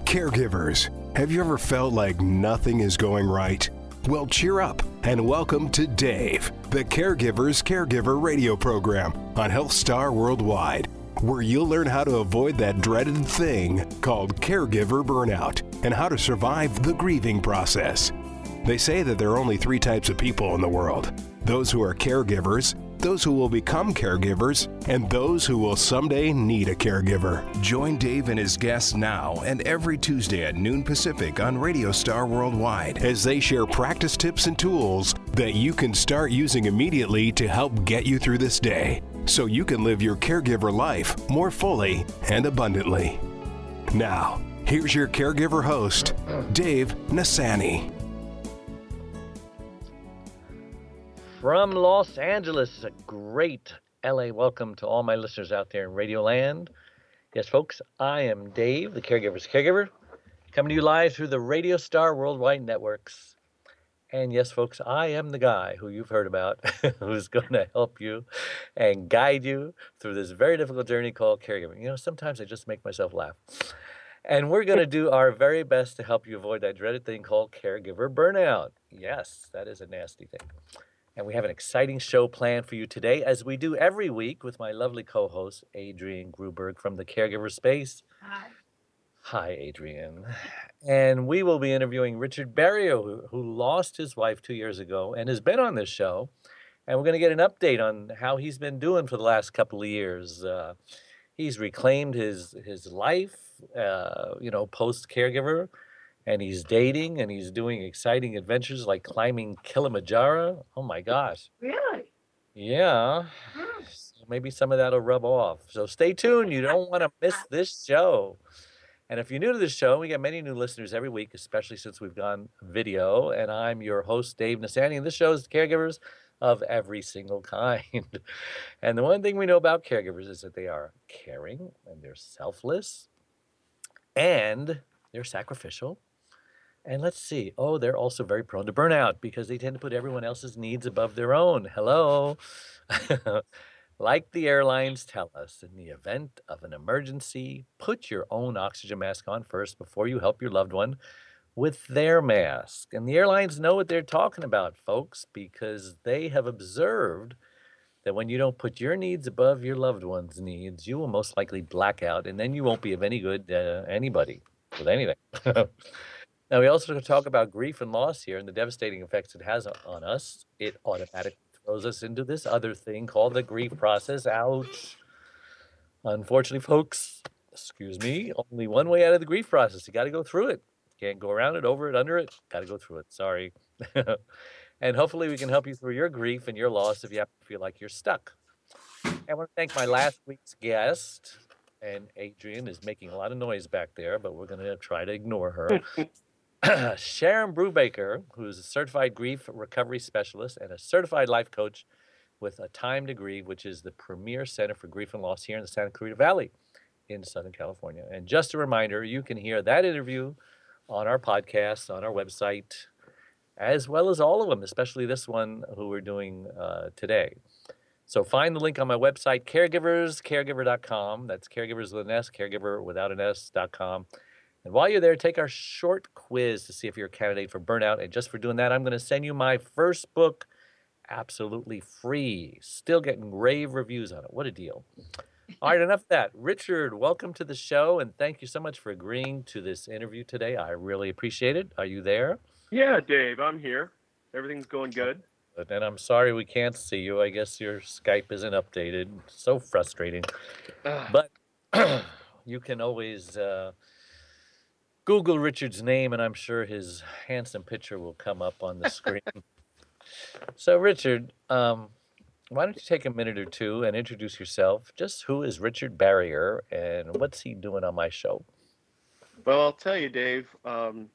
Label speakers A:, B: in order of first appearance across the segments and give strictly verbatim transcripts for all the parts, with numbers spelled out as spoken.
A: Caregivers, have you ever felt like nothing is going right? Well, cheer up and welcome to Dave, the Caregivers Caregiver radio program on Health Star Worldwide, where you'll learn how to avoid that dreaded thing called caregiver burnout and how to survive the grieving process. They say that there are only three types of people in the world: those who are caregivers, those who will become caregivers, and those who will someday need a caregiver. Join Dave and his guests now and every Tuesday at noon Pacific on Radio Star Worldwide as they share practice tips and tools that you can start using immediately to help get you through this day, so you can live your caregiver life more fully and abundantly. Now, here's your caregiver host, Dave Nassaney.
B: From Los Angeles, a great L A welcome to all my listeners out there in Radio Land. Yes, folks, I am Dave, the Caregiver's Caregiver, coming to you live through the Radio Star Worldwide networks. And yes, folks, I am the guy who you've heard about who's going to help you and guide you through this very difficult journey called caregiving. You know, sometimes I just make myself laugh. And we're going to do our very best to help you avoid that dreaded thing called caregiver burnout. Yes, that is a nasty thing. And we have an exciting show planned for you today, as we do every week with my lovely co-host, Adrienne Gruberg from the Caregiver Space.
C: Hi.
B: Hi, Adrienne. And we will be interviewing Richard Barrier, who, who lost his wife two years ago and has been on this show. And we're going to get an update on how he's been doing for the last couple of years. Uh, he's reclaimed his, his life, uh, you know, post-caregiver. And he's dating, and he's doing exciting adventures like climbing Kilimanjaro. Oh, my gosh.
C: Really?
B: Yeah.
C: Hmm.
B: So maybe some of that will rub off. So stay tuned. You don't want to miss this show. And if you're new to this show, we get many new listeners every week, especially since we've gone video. And I'm your host, Dave Nassaney. And this show is caregivers of every single kind. And the one thing we know about caregivers is that they are caring, and they're selfless, and they're sacrificial. And let's see. Oh, they're also very prone to burnout because they tend to put everyone else's needs above their own. Hello. Like the airlines tell us, in the event of an emergency, put your own oxygen mask on first before you help your loved one with their mask. And the airlines know what they're talking about, folks, because they have observed that when you don't put your needs above your loved one's needs, you will most likely black out, and then you won't be of any good to anybody with anything. Now, we also talk about grief and loss here and the devastating effects it has on us. It automatically throws us into this other thing called the grief process. Ouch. Unfortunately, folks, excuse me, only one way out of the grief process. You got to go through it. Can't go around it, over it, under it. Got to go through it. Sorry. And hopefully we can help you through your grief and your loss if you happen to feel like you're stuck. I want to thank my last week's guest. And Adrienne is making a lot of noise back there, but we're going to try to ignore her. Sharon Brubaker, who's a certified grief recovery specialist and a certified life coach with A Time to Grieve, which is the premier center for grief and loss here in the Santa Clarita Valley in Southern California. And just a reminder, you can hear that interview on our podcast, on our website, as well as all of them, especially this one who we're doing uh, today. So find the link on my website, caregivers caregiver dot com. That's caregivers with an S, caregiver without an S dot com. And while you're there, take our short quiz to see if you're a candidate for burnout. And just for doing that, I'm going to send you my first book absolutely free. Still getting rave reviews on it. What a deal. All right, enough of that. Richard, welcome to the show, and thank you so much for agreeing to this interview today. I really appreciate it. Are you there?
D: Yeah, Dave, I'm here. Everything's going good.
B: And I'm sorry we can't see you. I guess your Skype isn't updated. So frustrating. But you can always uh, Google Richard's name, and I'm sure his handsome picture will come up on the screen. So, Richard, um, why don't you take a minute or two and introduce yourself? Just who is Richard Barrier, and what's he doing on my show?
D: Well, I'll tell you, Dave. Um,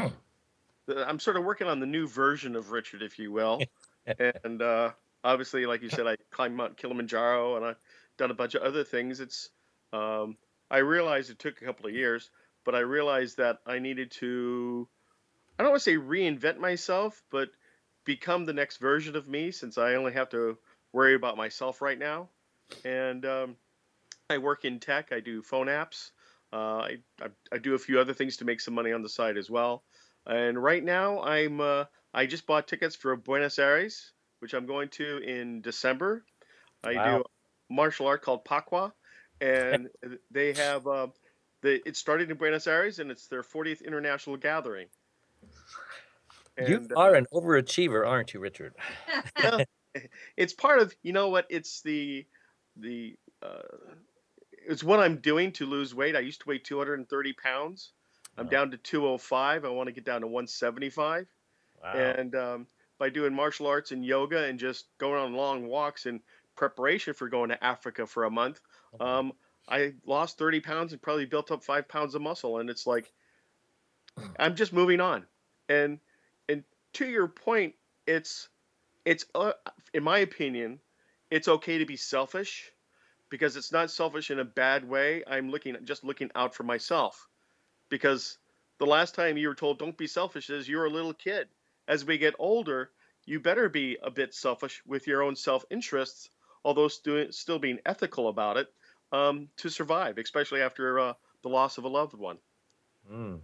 D: I'm sort of working on the new version of Richard, if you will. And uh, obviously, like you said, I climbed Mount Kilimanjaro, and I've done a bunch of other things. It's um, I realized it took a couple of years, but I realized that I needed to, I don't want to say reinvent myself, but become the next version of me, since I only have to worry about myself right now. And um, I work in tech. I do phone apps. Uh, I, I I do a few other things to make some money on the side as well. And right now, I'm uh, I just bought tickets for Buenos Aires, which I'm going to in December. I do
B: Wow.
D: a martial art called Pacua, and they have uh, the it started in Buenos Aires, and it's their fortieth international gathering.
B: You
D: And
B: are
D: uh,
B: an overachiever, aren't you, Richard?
D: yeah, it's part of, you know what? It's the the uh, it's what I'm doing to lose weight. I used to weigh two hundred thirty pounds. I'm
B: Oh,
D: down to two oh five. I want to get down to one seventy-five.
B: wow.
D: And um, by doing martial arts and yoga and just going on long walks in preparation for going to Africa for a month,
B: Mhm.
D: um, I lost thirty pounds and probably built up five pounds of muscle. And it's like, I'm just moving on. And and to your point, it's it's uh, in my opinion, it's okay to be selfish because it's not selfish in a bad way. I'm looking just looking out for myself because the last time you were told don't be selfish is you were a little kid. As we get older, you better be a bit selfish with your own self-interests, although stu- still being ethical about it, um, to survive, especially after uh, the loss of a loved one.
B: Mm,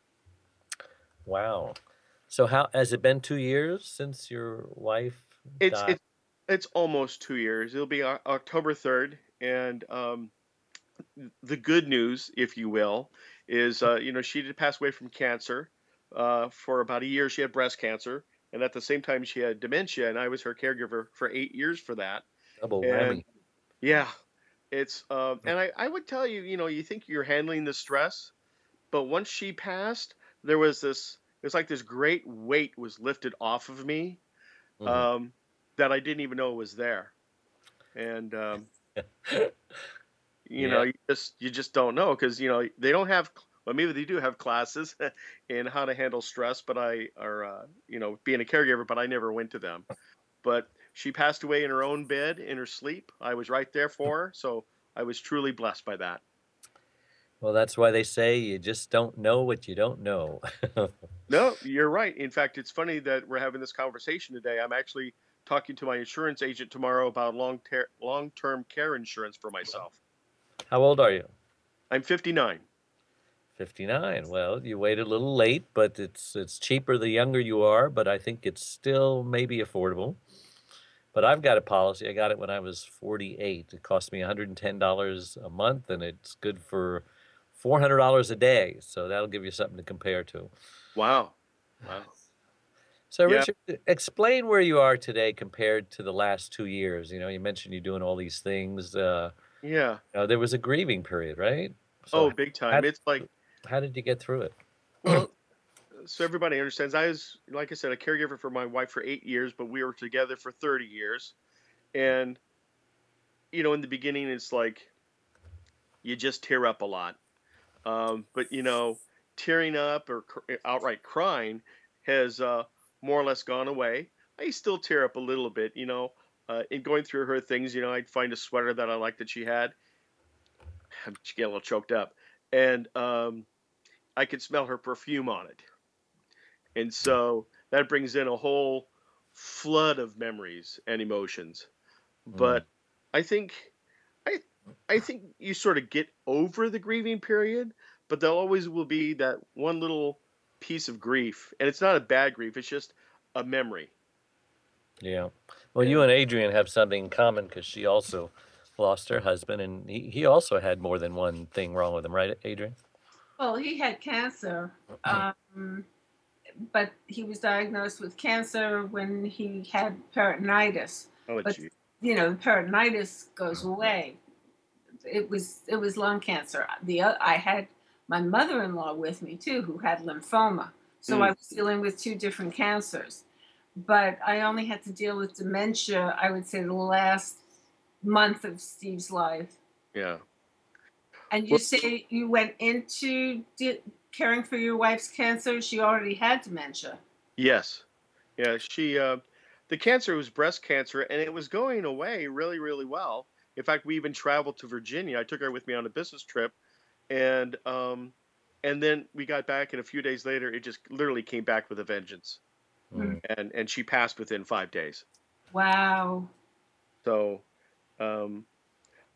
B: wow. So how has it been two years since your wife
D: It's
B: died?
D: it's it's almost two years. It'll be O- October third, and um, the good news, if you will, is uh, you know she did pass away from cancer. Uh, for about a year, she had breast cancer, and at the same time, she had dementia, and I was her caregiver for eight years for that.
B: Double
D: And
B: whammy.
D: yeah, it's um, and I I would tell you, you know, you think you're handling the stress, but once she passed, there was this. It was like this great weight was lifted off of me
B: Mhm.
D: um, that I didn't even know was there, and um, you know
B: Yeah.
D: you just you just don't know because you know they don't have, well, maybe they do have classes in how to handle stress, but I or uh, you know being a caregiver, but I never went to them. But she passed away in her own bed in her sleep. I was right there for her, so I was truly blessed by that.
B: Well, that's why they say you just don't know what you don't know.
D: No, you're right. In fact, it's funny that we're having this conversation today. I'm actually talking to my insurance agent tomorrow about long ter- long-term care insurance for myself.
B: How old are you?
D: I'm fifty-nine.
B: fifty-nine. Well, you waited a little late, but it's it's cheaper the younger you are, but I think it's still maybe affordable. But I've got a policy. I got it when I was forty-eight. It cost me one hundred ten dollars a month, and it's good for four hundred dollars a day. So that'll give you something to compare to.
D: Wow. Wow.
B: So,
D: Yeah.
B: Richard, e- explain where you are today compared to the last two years. You know, you mentioned you're doing all these things. Uh,
D: Yeah.
B: uh, there was a grieving period, right? So,
D: Oh,
B: h-
D: big
B: how
D: time.
B: did
D: It's like,
B: you, how did you get through it?
D: well, so everybody understands. I was, like I said, a caregiver for my wife for eight years, but we were together for thirty years. And, you know, in the beginning, it's like you just tear up a lot. Um, but, you know, tearing up or cr- outright crying has uh, more or less gone away. I still tear up a little bit, you know, uh, in going through her things. You know, I'd find a sweater that I liked that she had. She get a little choked up. And um, I could smell her perfume on it. And so that brings in a whole flood of memories and emotions.
B: Mm,
D: But I think I I think you sort of get over the grieving period, but there always will be that one little piece of grief. And it's not a bad grief, it's just a memory.
B: yeah. Well, you
D: And
B: and Adrian have something in common because she also lost her husband, and he, he also had more than one thing wrong with him, right, Adrian?
C: Well, he had cancer, um, but he was diagnosed with cancer when he had peritonitis.
D: oh
C: But
D: gee.
C: you know, the peritonitis goes away. It was it was lung cancer. The o- I had my mother-in-law with me too, who had lymphoma. So I
D: Mm,
C: was dealing with two different cancers. But I only had to deal with dementia, I would say, the last month of Steve's life.
D: yeah.
C: And you
D: Well,
C: say you went into di- caring for your wife's cancer. She already had dementia.
D: yes. Yeah, she uh the cancer was breast cancer and it was going away really, really well. In fact, we even traveled to Virginia. I took her with me on a business trip and um and then we got back and a few days later it just literally came back with a vengeance.
C: Mm.
B: Mm,
D: And and she passed within five days.
C: Wow.
D: So um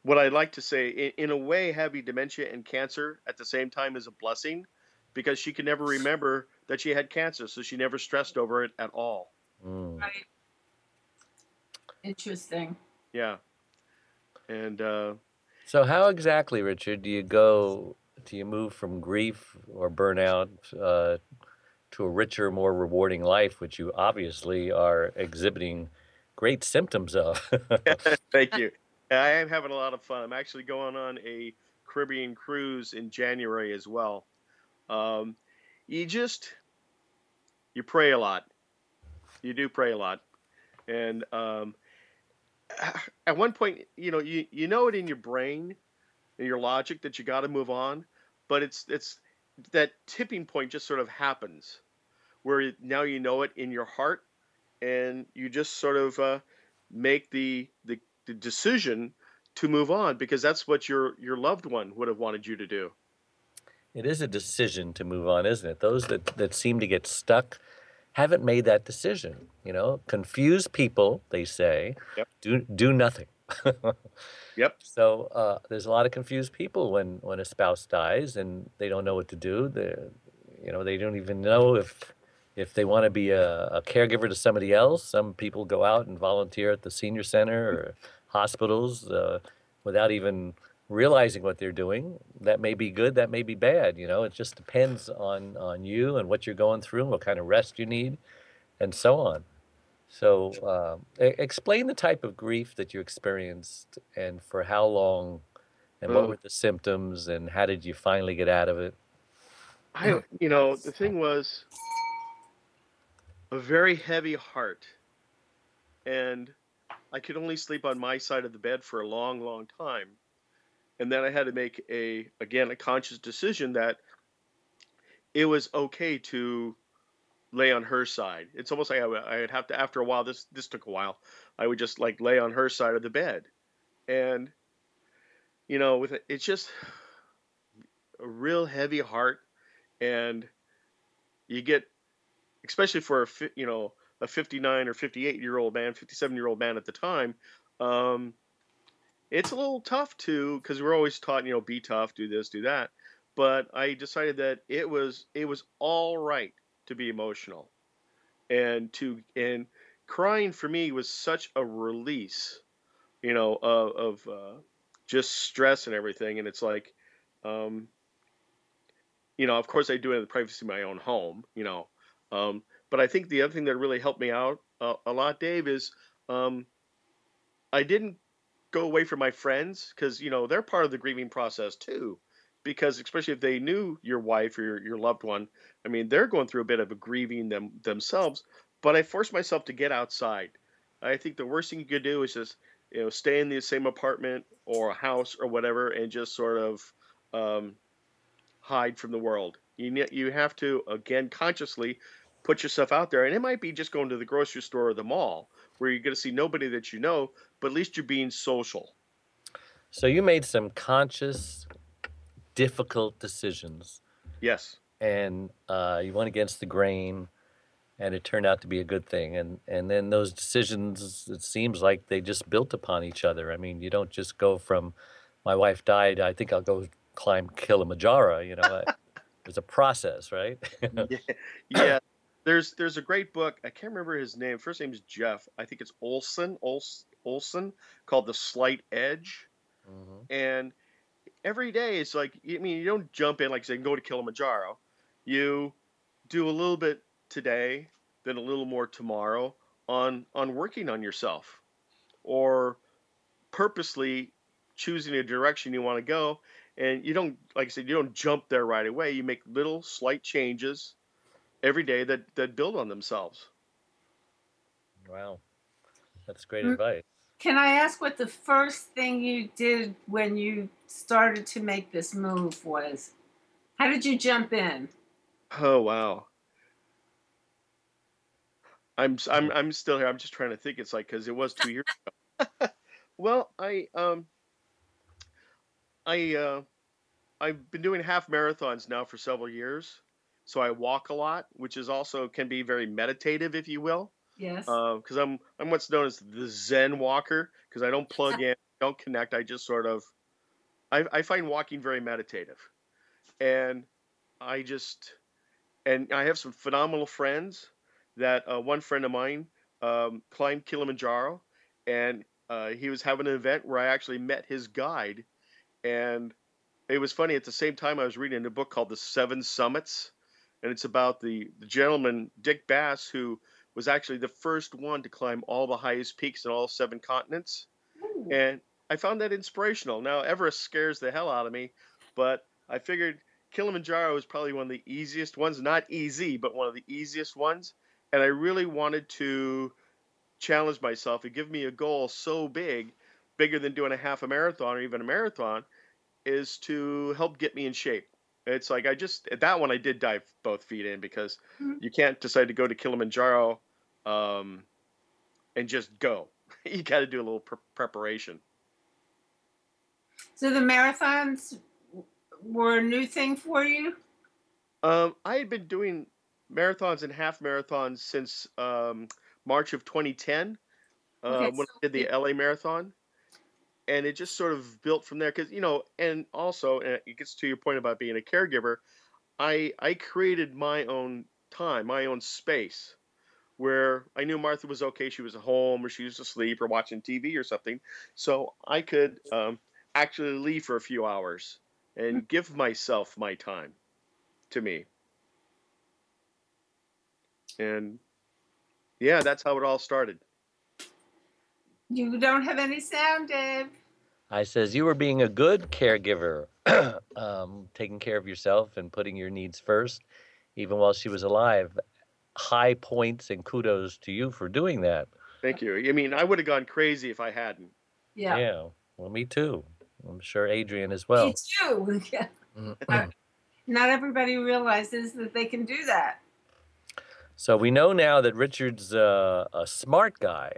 D: what I'd like to say, in, in a way, having dementia and cancer at the same time is a blessing, because she could never remember that she had cancer, so she never stressed over it at all.
B: Mm.
C: Right. Interesting.
D: Yeah. And uh,
B: So how exactly, Richard, do you go, do you move from grief or burnout uh, to a richer, more rewarding life, which you obviously are exhibiting great symptoms of?
D: thank you. I am having a lot of fun. I'm actually going on a Caribbean cruise in January as well. Um, you just, you pray a lot. You do pray a lot. And um, at one point, you know, you, you know it in your brain and your logic that you got to move on, but it's it's that tipping point just sort of happens where now you know it in your heart, and you just sort of uh, make the, the the decision to move on, because that's what your your loved one would have wanted you to do.
B: It is a decision to move on, isn't it? Those that, that seem to get stuck haven't made that decision. You know, confused people, they say,
D: Yep.
B: do do nothing.
D: Yep.
B: So uh, there's a lot of confused people when, when a spouse dies and they don't know what to do. They, you know, they don't even know if if they want to be a, a caregiver to somebody else. Some people go out and volunteer at the senior center or hospitals uh, without even realizing what they're doing. That may be good, that may be bad. You know, it just depends on on you and what you're going through, and what kind of rest you need, and so on. So, um, e- explain the type of grief that you experienced, and for how long, and what
D: Uh,
B: were the symptoms, and how did you finally get out of it?
D: I, you know, the thing was a very heavy heart, and I could only sleep on my side of the bed for a long, long time. And then I had to make a, again, a conscious decision that it was okay to lay on her side. It's almost like I would, I'd have to, after a while, this, this took a while, I would just like lay on her side of the bed. And, you know, with it, it's just a real heavy heart. And you get, especially for a, fi- you know, a fifty-nine or fifty-eight year old man, fifty-seven year old man at the time, um, it's a little tough to, because we're always taught, you know, be tough, do this, do that. But I decided that it was it was all right to be emotional, and to and crying for me was such a release, you know, of, of uh, just stress and everything. And it's like, um, you know, of course I do it in the privacy of my own home, you know. Um, but I think the other thing that really helped me out uh, a lot, Dave, is um, I didn't go away from my friends, because you know they're part of the grieving process too, because especially if they knew your wife or your, your loved one, I mean, they're going through a bit of a grieving them themselves. But I forced myself to get outside. I think the worst thing you could do is just, you know, stay in the same apartment or a house or whatever, and just sort of um, hide from the world. You ne- you have to, again, consciously put yourself out there, and it might be just going to the grocery store or the mall, where you're going to see nobody that you know, but at least you're being social.
B: So you made some conscious, difficult decisions,
D: Yes.
B: and uh, you went against the grain, and it turned out to be a good thing. And and then those decisions, it seems like they just built upon each other. I mean, you don't just go from, my wife died, I think I'll go climb Kilimanjaro. You know, it's a process, right?
D: Yeah. Yeah. There's there's a great book. I can't remember his name. First name's Jeff. I think it's Olson, Ols, Olson, called The Slight Edge.
B: Mhm.
D: And every day it's like, I mean, you don't jump in like say go to Kilimanjaro. You do a little bit today, then a little more tomorrow on on working on yourself, or purposely choosing a direction you want to go. And you don't, like I said, you don't jump there right away. You make little slight changes every day that that build on themselves.
B: Wow, that's great
C: Mm.
B: advice.
C: Can I ask what the first thing you did when you started to make this move was? How did you jump in?
D: Oh wow. I'm s- I'm I'm still here. I'm just trying to think. It's like, because it was two years ago. Well, I um I uh I've been doing half marathons now for several years. So I walk a lot, which is also can be very meditative, if you will.
C: Yes.
D: Because I'm I'm what's known as the Zen walker, because I don't plug in. don't connect. I just sort of, I, I find walking very meditative. And I just, and I have some phenomenal friends that uh, one friend of mine um, climbed Kilimanjaro, and uh, he was having an event where I actually met his guide. And it was funny, at the same time I was reading a book called The Seven Summits, and it's about the, the gentleman, Dick Bass, who was actually the first one to climb all the highest peaks in all seven continents.
C: Ooh.
D: And I found that inspirational. Now, Everest scares the hell out of me, but I figured Kilimanjaro is probably one of the easiest ones. Not easy, but one of the easiest ones. And I really wanted to challenge myself and give me a goal so big, bigger than doing a half a marathon or even a marathon, is to help get me in shape. It's like I just, that one I did dive both feet in, because
C: Mhm.
D: you can't decide to go to Kilimanjaro um, and just go. You got to do a little pre- preparation.
C: So the marathons were a new thing for you?
D: Um, I had been doing marathons and half marathons since um, March of twenty ten uh,
C: Okay,
D: when
C: so
D: I did the
C: it-
D: L A Marathon. And it just sort of built from there. Because, you know, and also, and it gets to your point about being a caregiver, I I created my own time, my own space, where I knew Martha was okay. She was at home, or she was asleep, or watching T V or something. So I could um, actually leave for a few hours and give myself my time to me. And yeah, that's how it all started.
C: You don't have any sound, Dave.
B: I says you were being a good caregiver, um, taking care of yourself and putting your needs first, even while she was alive. High points and kudos to you for doing that.
D: Thank you. I mean, I would have gone crazy if I hadn't.
C: Yeah.
B: Yeah. Well, me too. I'm sure Adrian as
C: Me
B: well.
C: too. Yeah. Uh, Not everybody realizes that they can do that.
B: So we know now that Richard's uh, a smart guy.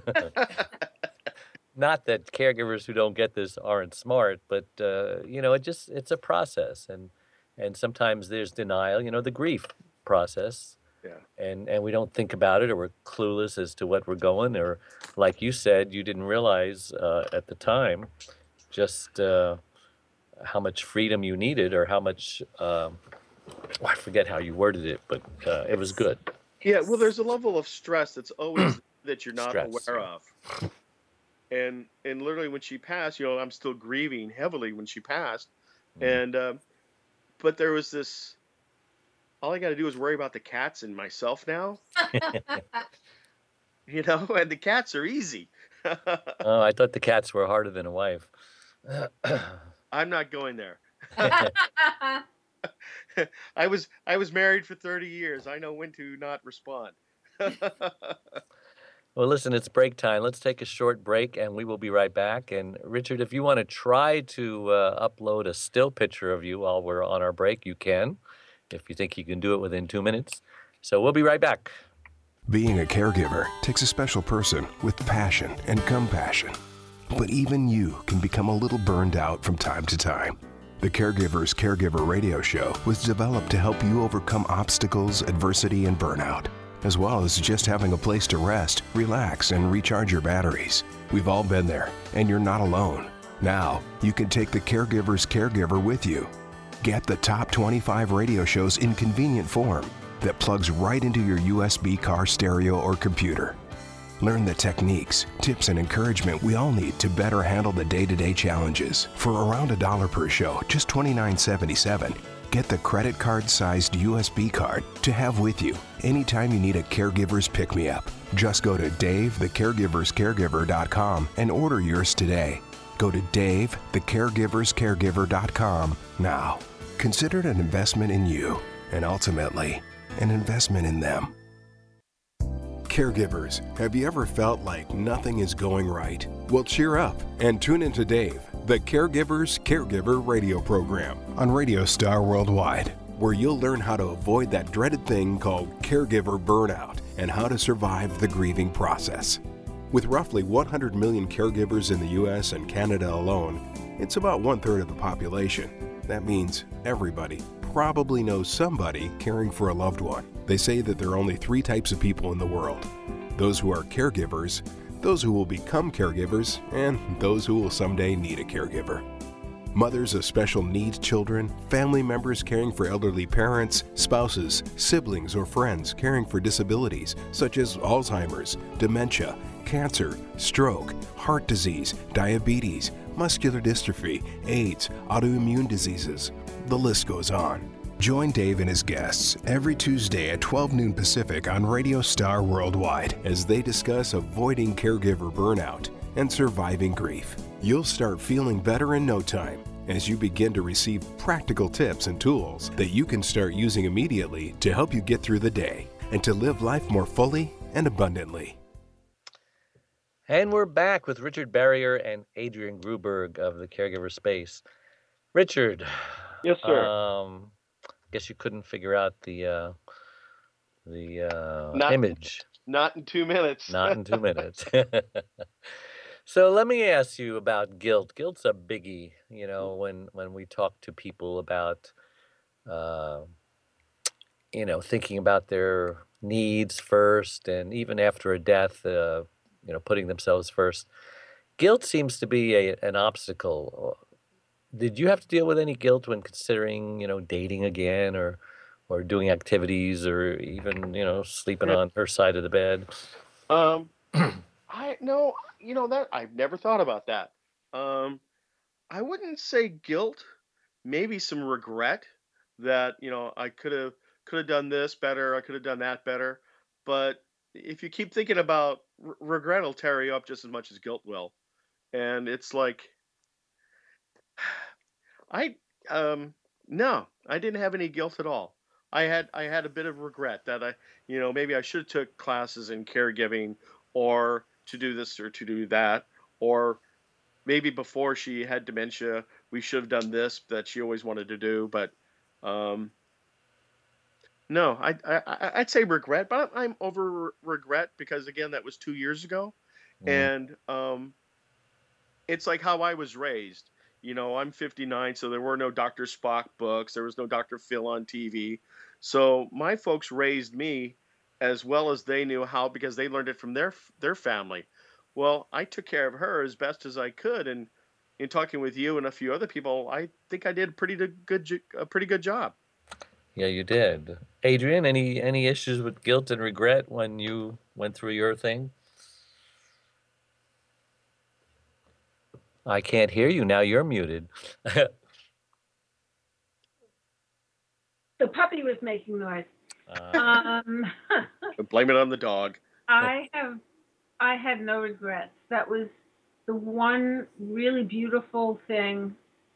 B: Not that caregivers who don't get this aren't smart, but uh, you know, it just it's a process, and and sometimes there's denial. You know, the grief process,
D: Yeah.
B: and and we don't think about it, or we're clueless as to what we're going, or like you said, you didn't realize uh, at the time just uh, how much freedom you needed, or how much um, oh, I forget how you worded it, but uh, it was good.
D: Yeah, well, there's a level of stress that's always that you're not
B: Stress.
D: aware of. And and literally when she passed, you know, I'm still grieving heavily when she passed.
B: Mm.
D: And um, but there was this. All I got to do is worry about the cats and myself now, you know, and the cats are easy.
B: Oh, I thought the cats were harder than a wife.
D: I'm not going there. I was I was married for thirty years. I know when to not respond.
B: Well, listen, it's break time. Let's take a short break, and we will be right back. And Richard, if you want to try to uh, upload a still picture of you while we're on our break, you can, if you think you can do it within two minutes. So we'll be right back.
A: Being a caregiver takes a special person with passion and compassion. But even you can become a little burned out from time to time. The Caregivers Caregiver Radio Show was developed to help you overcome obstacles, adversity, and burnout, as well as just having a place to rest, relax, and recharge your batteries. We've all been there, and you're not alone. Now, you can take the Caregivers Caregiver with you. Get the top twenty-five radio shows in convenient form that plugs right into your U S B car stereo or computer. Learn the techniques, tips, and encouragement we all need to better handle the day-to-day challenges. For around a dollar per show, just twenty-nine seventy-seven, get the credit card-sized U S B card to have with you anytime you need a caregiver's pick-me-up. Just go to Dave the Caregiver's Caregiver dot com and order yours today. Go to Dave the Caregiver's Caregiver dot com now. Consider it an investment in you, and ultimately, an investment in them. Caregivers, have you ever felt like nothing is going right? Well, cheer up and tune into Dave, the Caregivers Caregiver radio program on Radio Star Worldwide, where you'll learn how to avoid that dreaded thing called caregiver burnout and how to survive the grieving process. With roughly one hundred million caregivers in the U S and Canada alone, it's about one-third of the population. That means everybody probably knows somebody caring for a loved one. They say that there are only three types of people in the world: those who are caregivers, those who will become caregivers, and those who will someday need a caregiver. Mothers of special needs children, family members caring for elderly parents, spouses, siblings, or friends caring for disabilities such as Alzheimer's, dementia, cancer, stroke, heart disease, diabetes, muscular dystrophy, AIDS, autoimmune diseases. The list goes on. Join Dave and his guests every Tuesday at twelve noon Pacific on Radio Star Worldwide as they discuss avoiding caregiver burnout and surviving grief. You'll start feeling better in no time as you begin to receive practical tips and tools that you can start using immediately to help you get through the day and to live life more fully and abundantly.
B: And we're back with Richard Barrier and Adrian Gruberg of the Caregiver Space. Richard.
D: Yes, sir.
B: Um, guess you couldn't figure out the uh, the uh,
D: Not-
B: image.
D: Not in two minutes.
B: Not in two minutes. So let me ask you about guilt. Guilt's a biggie, you know, when, when we talk to people about, uh, you know, thinking about their needs first, and even after a death, uh, you know, putting themselves first. Guilt seems to be a, an obstacle. Did you have to deal with any guilt when considering, you know, dating again, or or doing activities, or even, you know, sleeping on her side of the bed?
D: Um, I no, you know that I've never thought about that. Um, I wouldn't say guilt, maybe some regret that, you know, I could have could have done this better, I could have done that better. But if you keep thinking about r- regret, will tear you up just as much as guilt will. And it's like, I um no, I didn't have any guilt at all. I had I had a bit of regret that I, you know, maybe I should have took classes in caregiving, or to do this or to do that, or maybe before she had dementia, we should have done this that she always wanted to do. But um, no, I, I I- I'd say regret, but I'm over regret because again, that was two years ago,
B: Mm.
D: and um, it's like how I was raised. You know, I'm fifty-nine, so there were no Doctor Spock books. There was no Doctor Phil on T V. So my folks raised me as well as they knew how, because they learned it from their their family. Well, I took care of her as best as I could, and in talking with you and a few other people, I think I did pretty d- good j- a pretty good job.
B: Yeah, you did. Adrian, any any issues with guilt and regret when you went through your thing? I can't hear you now. You're muted.
C: The puppy was making noise.
B: Uh,
C: Um,
D: Blame it on the dog.
C: I have, I had no regrets. That was the one really beautiful thing.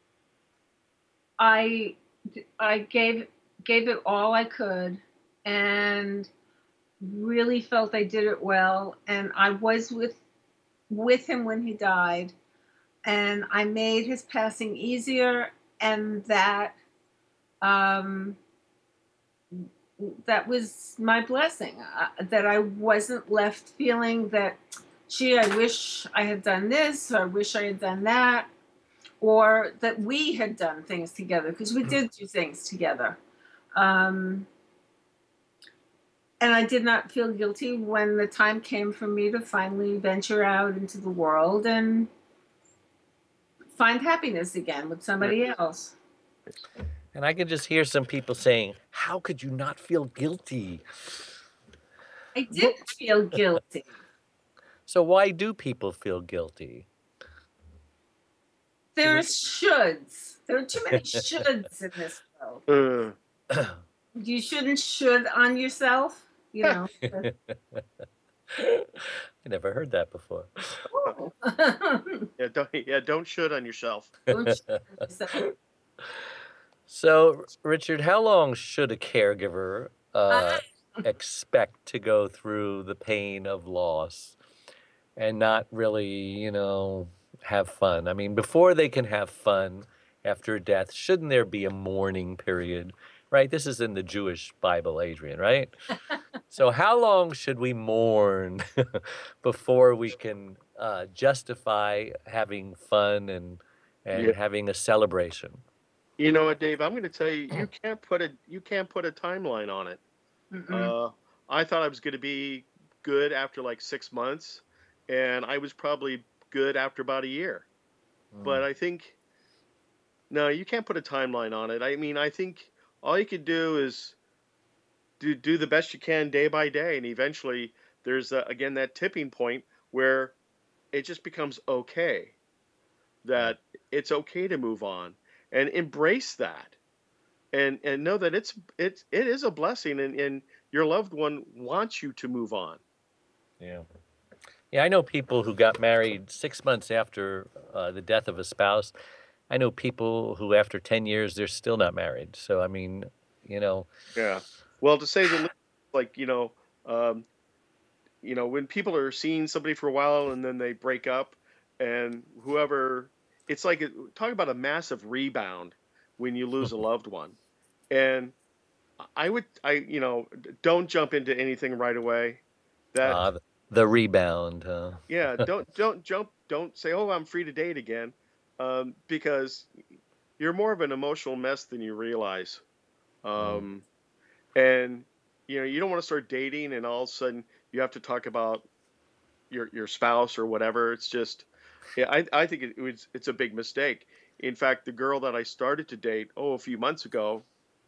C: I, I gave gave it all I could, and really felt I did it well. And I was with with him when he died, and I made his passing easier, and that. Um, that was my blessing, uh, that I wasn't left feeling that, gee, I wish I had done this, or I wish I had done that, or that we had done things together, because we did do things together. Um, and I did not feel guilty when the time came for me to finally venture out into the world and find happiness again with somebody else.
B: and I can just hear some people saying, "How could you not feel guilty?"
C: I didn't feel guilty.
B: So why do people feel guilty?
C: There are shoulds. There are too many shoulds in this world.
D: Uh,
C: You shouldn't should on yourself, you know.
B: I never heard that before.
D: yeah, don't yeah, don't should on yourself.
C: Don't should on yourself.
B: So, Richard, how long should a caregiver uh, expect to go through the pain of loss and not really, you know, have fun? I mean, before they can have fun after death, shouldn't there be a mourning period? Right? This is in the Jewish Bible, Adrian, right? So how long should we mourn before we can uh, justify having fun and and
D: Yeah.
B: having a celebration?
D: You know what, Dave? I'm going to tell you, you can't put a you can't put a timeline on it.
C: Mm-mm.
D: Uh, I thought I was going to be good after like six months, and I was probably good after about a year. But
B: Mm.
D: I think no, you can't put a timeline on it. I mean, I think all you could do is do do the best you can day by day, and eventually there's uh again that tipping point where it just becomes okay,
B: Right.
D: that it's okay to move on and embrace that, and and know that it's it's it is a blessing, and, and your loved one wants you to move on.
B: Yeah. Yeah, I know people who got married six months after uh, the death of a spouse. I know people who, after ten years, they're still not married. So, I mean, you know,
D: Yeah. Well, to say the least, like, you know, um, you know, when people are seeing somebody for a while and then they break up, and whoever, it's like it, talk about a massive rebound when you lose a loved one. And I would, I, you know, d- don't jump into anything right away. That,
B: uh, the rebound. Huh?
D: yeah, don't, don't jump, don't say, oh, I'm free to date again, um, because you're more of an emotional mess than you realize.
B: Mm.
D: Um, and you know, you don't want to start dating and all of a sudden you have to talk about your your spouse or whatever. It's just, yeah, I I think it, it was it's a big mistake. In fact, the girl that I started to date, oh, a few months ago,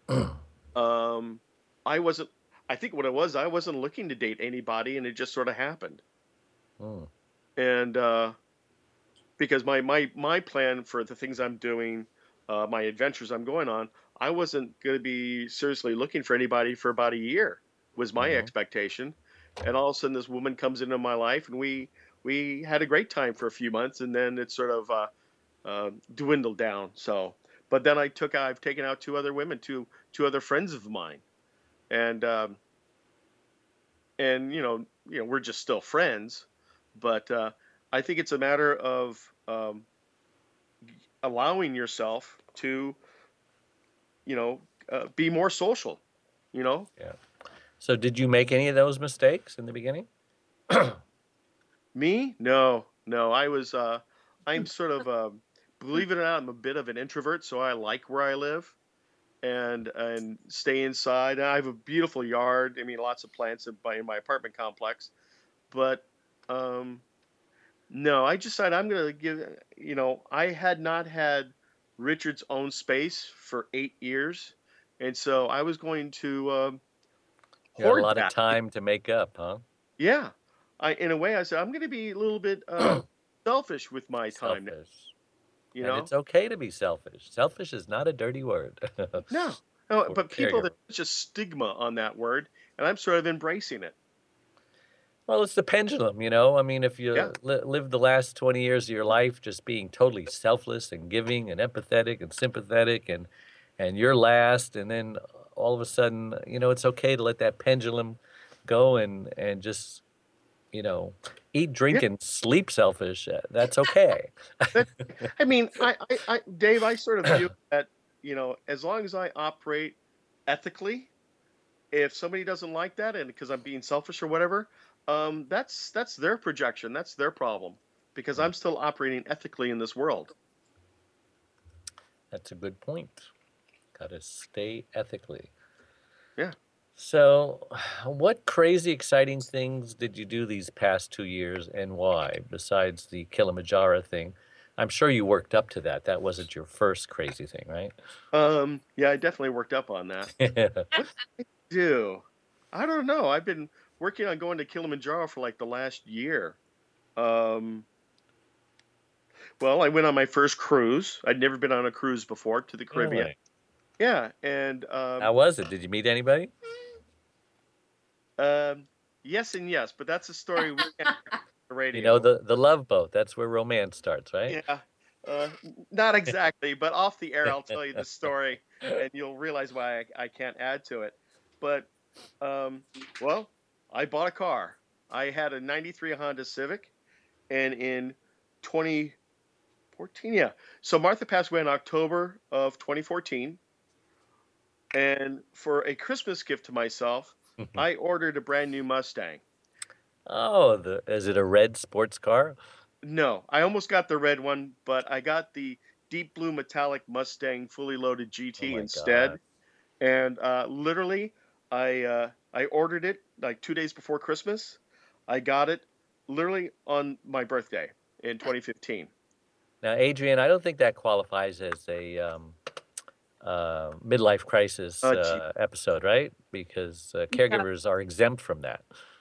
D: um, I wasn't. I think what it was, I wasn't looking to date anybody, and it just sort of happened.
B: Mm.
D: And uh, because my my my plan for the things I'm doing, uh, my adventures I'm going on, I wasn't going to be seriously looking for anybody for about a year. Was my
B: Hmm.
D: expectation, and all of a sudden this woman comes into my life, and we we had a great time for a few months, and then it sort of uh, uh, dwindled down. So, but then I took I've taken out two other women, two two other friends of mine, and um, and you know you know we're just still friends, but uh, I think it's a matter of um, allowing yourself to, you know, uh, be more social, you know?
B: Yeah. So, did you make any of those mistakes in the beginning?
D: Me? No, no. I was, uh, I'm sort of, uh, believe it or not, I'm a bit of an introvert, so I like where I live and and stay inside. I have a beautiful yard. I mean, lots of plants in my, in my apartment complex. But um, no, I decided I'm going to give, you know, I had not had Richard's own space for eight years. And so I was going to um,
B: You had a
D: hoard
B: lot of
D: that.
B: time to make up, huh?
D: Yeah. I in a way I said I'm going to be a little bit uh selfish with my time now,
B: Selfish.
D: you
B: And
D: know?
B: it's okay to be selfish. Selfish is not a dirty word
D: No. No,
B: for
D: but
B: a
D: people, there's
B: caregiver.
D: such a stigma on that word, and I'm sort of embracing it.
B: Well, it's the pendulum, you know. I mean, if
D: Yeah.
B: you li- live the last twenty years of your life just being totally selfless and giving and empathetic and sympathetic and and you're last, and then all of a sudden, you know, it's okay to let that pendulum go and and just, you know, eat,
D: Yeah.
B: drink, and sleep selfish. uh, That's okay.
D: That I mean, I I, I Dave, I sort of view that, you know, as long as I operate ethically, if somebody doesn't like that and because I'm being selfish or whatever, um that's that's their projection, that's their problem because
B: Mm,
D: I'm still operating ethically in this world.
B: That's a good point. Got to stay ethically.
D: Yeah.
B: So, what crazy exciting things did you do these past two years and why, besides the Kilimanjaro thing? I'm sure you worked up to that. That wasn't your first crazy thing, right?
D: Um yeah, I definitely worked up on that. What did I do? I don't know. I've been working on going to Kilimanjaro for like the last year. Um, well, I went on my first cruise. I'd never been on a cruise before to the Caribbean.
B: Really?
D: Yeah, and um,
B: How was it? Did you meet anybody?
D: um, yes and yes, but that's a story we can't on the
B: You know,
D: radio.
B: the the love boat. That's where romance starts, right?
D: Yeah, uh, n- not exactly, but off the air, I'll tell you the story, and you'll realize why I, I can't add to it. But um, well, I bought a car. I had a ninety-three Honda Civic, and in twenty fourteen, yeah. So Martha passed away in October of twenty fourteen, and for a Christmas gift to myself, I ordered a brand new Mustang.
B: Oh, the is it a red sports car?
D: No, I almost got the red one, but I got the deep blue metallic Mustang fully loaded
B: Oh
D: G T
B: my God.
D: instead. And uh, literally, I uh, I ordered it like two days before Christmas. I got it literally on my birthday in twenty fifteen.
B: Now, Adrian, I don't think that qualifies as a um, uh, midlife crisis
D: Oh, gee.
B: uh, episode, right? Because uh,
C: Yeah.
B: caregivers are exempt from that.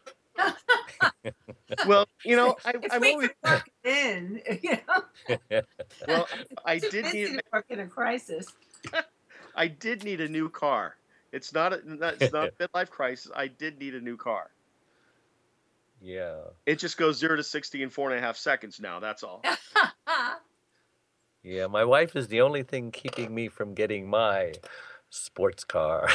D: Well, you know, I,
C: If
D: I'm
C: we
D: always
C: could work it in, you know,
D: well. I
C: too
D: did
C: busy
D: need
C: to work in a crisis.
D: I did need a new car. It's not a, not, it's not a midlife crisis. I did need a new car.
B: Yeah.
D: It just goes zero to sixty in four and a half seconds now. That's all.
B: Yeah, my wife is the only thing keeping me from getting my sports car.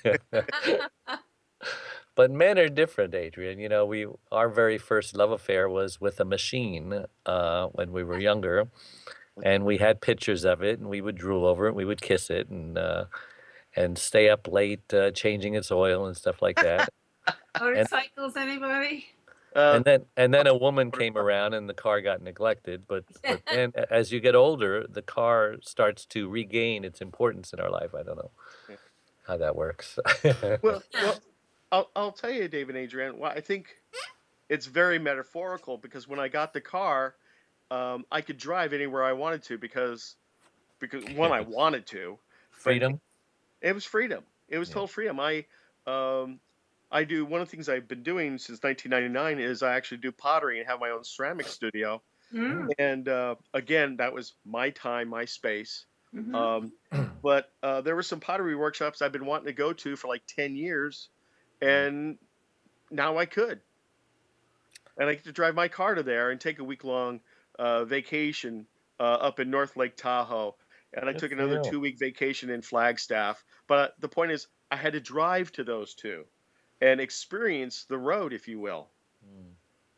B: But men are different, Adrian. You know, we our very first love affair was with a machine uh, when we were younger, and we had pictures of it, and we would drool over it, we would kiss it, and uh, and stay up late uh, changing its oil and stuff like that.
C: Motorcycles, anybody?
D: Uh,
B: And then and then a woman came around and the car got neglected. But, but then a- as you get older, the car starts to regain its importance in our life. I don't know
D: Yeah.
B: how that works.
D: well, well, I'll I'll tell you, Dave and Adrian. Well, I think it's very metaphorical because when I got the car, um, I could drive anywhere I wanted to because because one I wanted to. but
B: Freedom.
D: It was freedom. It was
B: Yeah.
D: total freedom. I um I do one of the things I've been doing since nineteen ninety-nine is I actually do pottery and have my own ceramic studio.
C: Mm,
D: And uh, again, that was my time, my space.
C: mhm.
D: Um, but uh, there were some pottery workshops I've been wanting to go to for like ten years, and now I could. And I get to drive my car to there and take a week long uh, vacation uh, up in North Lake Tahoe. And I
B: Good
D: took
B: for
D: another
B: you.
D: two week vacation in Flagstaff. But the point is, I had to drive to those two and experience the road, if you will.
B: Mm.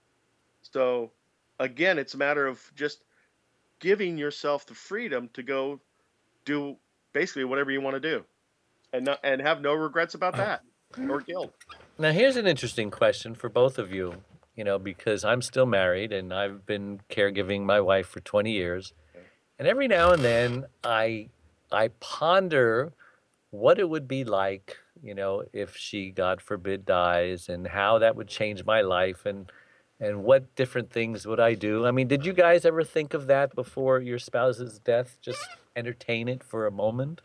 D: So again, it's a matter of just giving yourself the freedom to go do basically whatever you want to do, and not, and have no regrets about that or guilt.
B: Now, here's an interesting question for both of you, you know, because I'm still married and I've been caregiving my wife for twenty years. And every now and then I I ponder what it would be like, you know, if she, God forbid, dies and how that would change my life and and what different things would I do? I mean, did you guys ever think of that before your spouse's death? Just entertain it for a moment?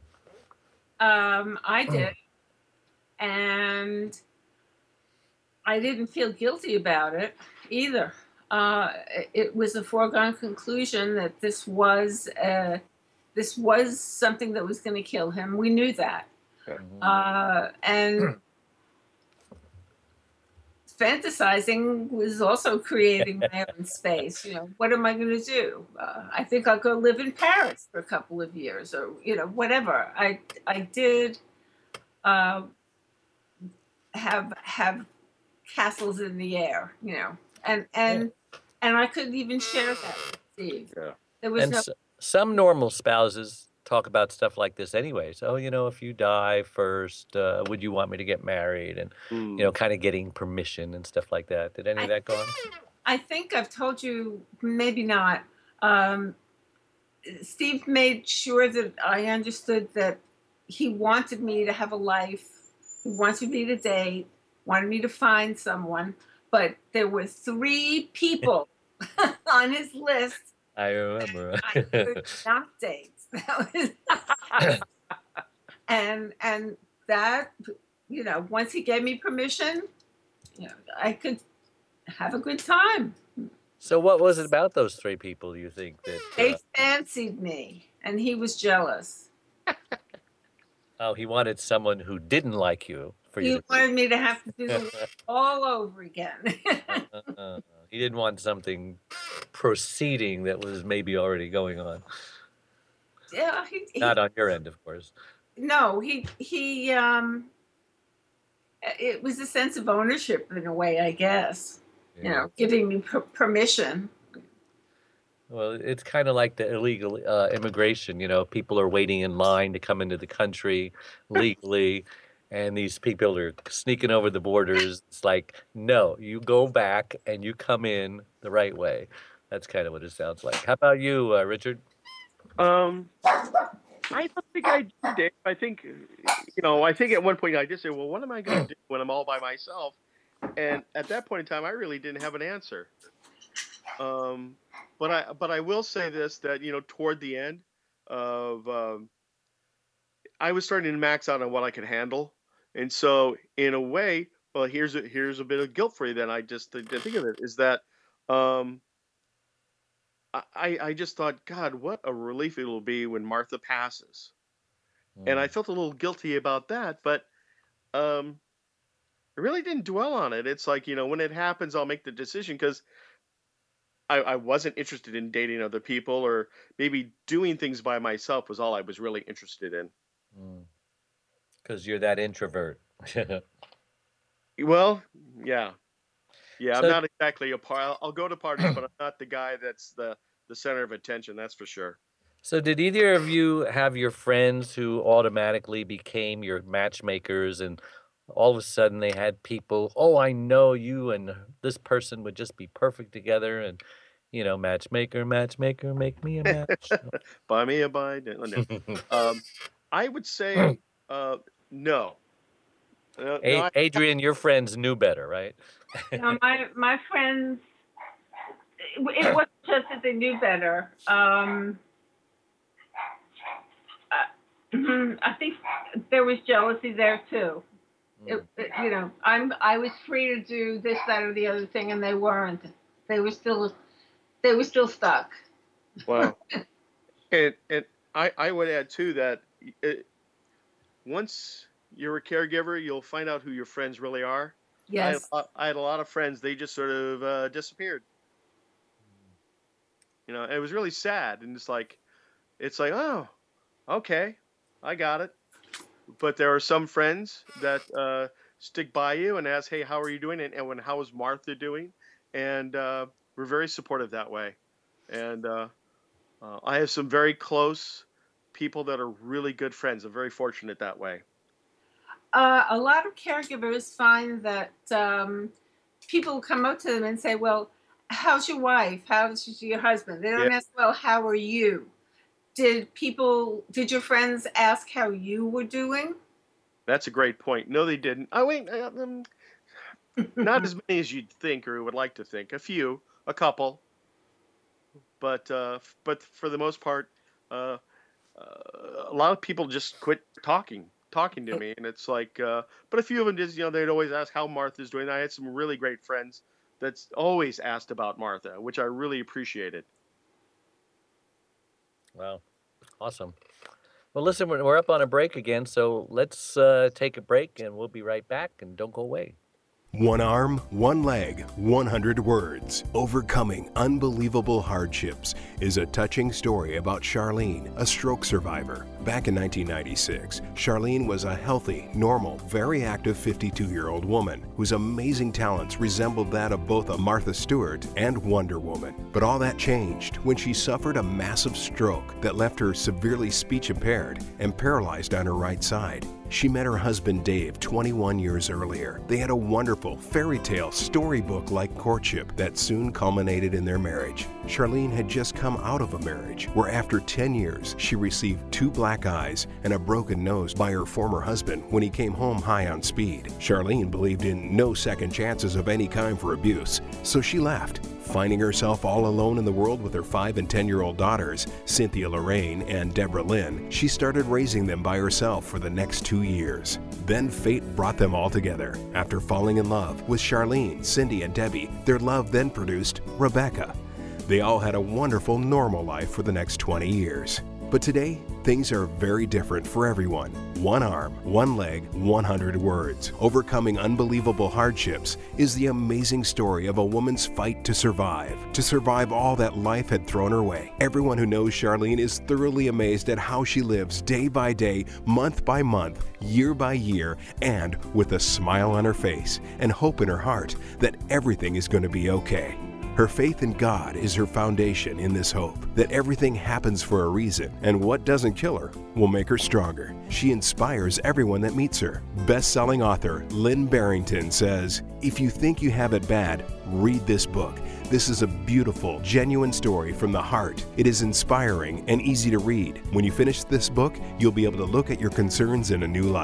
C: Um, I did, and I didn't feel guilty about it either. Uh, it- it was a foregone conclusion that this was uh, this was something that was going to kill him. We knew that,
B: Mhm.
C: uh, and fantasizing was also creating my own space. You know, what am I going to do? Uh, I think I'll go live in Paris for a couple of years, or you know, whatever. I I did uh, have have castles in the air, you know, and and and I couldn't even share that with Steve.
D: Yeah.
C: There was
B: And
C: no.
B: s- some normal spouses talk about stuff like this anyways. Oh, you know, if you die first, uh, would you want me to get married? And,
D: Mm.
B: you know, kind of getting permission and stuff like that. Did any
C: I
B: of that go on?
C: I think I've told you, maybe not. Um, Steve made sure that I understood that he wanted me to have a life. He wanted me to date, wanted me to find someone. But there were three people on his list
B: I remember.
C: I could not date. That was, and and that, you know, once he gave me permission, you know, I could have a good time.
B: So what was it about those three people you think that,
C: They
B: uh,
C: fancied me, and he was jealous.
B: oh, he wanted someone who didn't like you for you
C: He
B: to
C: wanted me to have to do the work all over again.
B: uh, he didn't want something proceeding that was maybe already going on.
C: Yeah, he, he,
B: Not on your end, of course.
C: no, he he um, it was a sense of ownership in a way, I guess. You know, giving me per- permission.
B: Well, it's kind of like the illegal uh, immigration. You know, people are waiting in line to come into the country legally, and these people are sneaking over the borders. It's like, no, you go back and you come in the right way. That's kind of what it sounds like. How about you, uh, Richard?
D: Um, I don't think I did, Dave. I think, you know, I think at one point I just said, well, what am I going to do when I'm all by myself? and at that point in time, I really didn't have an answer. Um, but I but I will say this, that you know toward the end of um, I was starting to max out on what I could handle, and so in a way, well, here's a, here's a bit of guilt for you. Then I just didn't think of it is that um, I I just thought, God, what a relief it will be when Martha passes, and I
B: Mm.
D: felt a little guilty about that, but um, I really didn't dwell on it. It's like, you know, when it happens, I'll make the decision because I, I wasn't interested in dating other people or maybe doing things by myself was all I was really interested in.
B: Mm. Because you're that introvert.
D: Well, yeah. Yeah, I'm
B: So,
D: not exactly a part. I'll, I'll go to parties, but I'm not the guy that's the, the center of attention, that's for sure.
B: so did either of you have your friends who automatically became your matchmakers, and all of a sudden they had people, oh, I know you and this person would just be perfect together, and you know, matchmaker, matchmaker, make me a match.
D: Buy me a buy. No, no. Um, I would say uh, no. Uh, no,
B: A-
D: I,
B: Adrian, your friends knew better, right?
C: You know, my my friends, it, it wasn't just that they knew better. Um, I, I think there was jealousy there too. It,
B: Mm.
C: it, you know, I'm I was free to do this, that, or the other thing, and they weren't. They were still they were still stuck.
D: wow. And and I, I would add too that it, once you're a caregiver, you'll find out who your friends really are. I had,
C: Yes.
D: a lot- I had a lot of friends; they just sort of uh, disappeared. You know, it was really sad, and it's like, it's like, oh, okay, I got it. But there are some friends that uh, stick by you and ask, hey, how are you doing? And, and when how is Martha doing? And uh, we're very supportive that way. And uh, uh, I have some very close people that are really good friends. I'm very fortunate that way.
C: Uh, a lot of caregivers find that um, people come up to them and say, "Well, how's your wife? How's your husband?" They
D: Yeah,
C: don't ask, "Well, how are you?" Did people? Did your friends ask how you were doing?
D: that's a great point. No, they didn't. Oh, wait, uh, um, not as many as you'd think or would like to think. A few, a couple, but uh, f- but for the most part, uh, uh, a lot of people just quit talking talking to me, and it's like, uh, but a few of them just, you know, they'd always ask how Martha's doing. I had some really great friends that's always asked about Martha, which I really appreciated.
B: Wow, awesome. Well, listen, we're, we're up on a break again, so let's uh, take a break and we'll be right back, and don't go away.
A: One arm, one leg, one hundred words. Overcoming unbelievable hardships is a touching story about Charlene, a stroke survivor. Back in nineteen ninety-six, Charlene was a healthy, normal, very active fifty-two-year-old woman whose amazing talents resembled that of both a Martha Stewart and Wonder Woman. But all that changed when she suffered a massive stroke that left her severely speech impaired and paralyzed on her right side. She met her husband Dave twenty-one years earlier. They had a wonderful fairy tale storybook-like courtship that soon culminated in their marriage. Charlene had just come out of a marriage where after ten years she received two black eyes and a broken nose by her former husband when he came home high on speed. Charlene believed in no second chances of any kind for abuse, so she left. Finding herself all alone in the world with her five and ten-year-old daughters, Cynthia Lorraine and Deborah Lynn, she started raising them by herself for the next two years. Then fate brought them all together. After falling in love with Charlene, Cindy, and Debbie, their love then produced Rebecca. They all had a wonderful, normal life for the next twenty years. But today, things are very different for everyone. One arm, one leg, one hundred words. Overcoming unbelievable hardships is the amazing story of a woman's fight to survive, to survive all that life had thrown her way. Everyone who knows Charlene is thoroughly amazed at how she lives day by day, month by month, year by year, and with a smile on her face and hope in her heart that everything is going to be okay. Her faith in God is her foundation in this hope that everything happens for a reason, and what doesn't kill her will make her stronger. She inspires everyone that meets her. Best-selling author Lynn Barrington says, "If you think you have it bad, read this book. This is a beautiful, genuine story from the heart. It is inspiring and easy to read. When you finish this book, you'll be able to look at your concerns in a new light."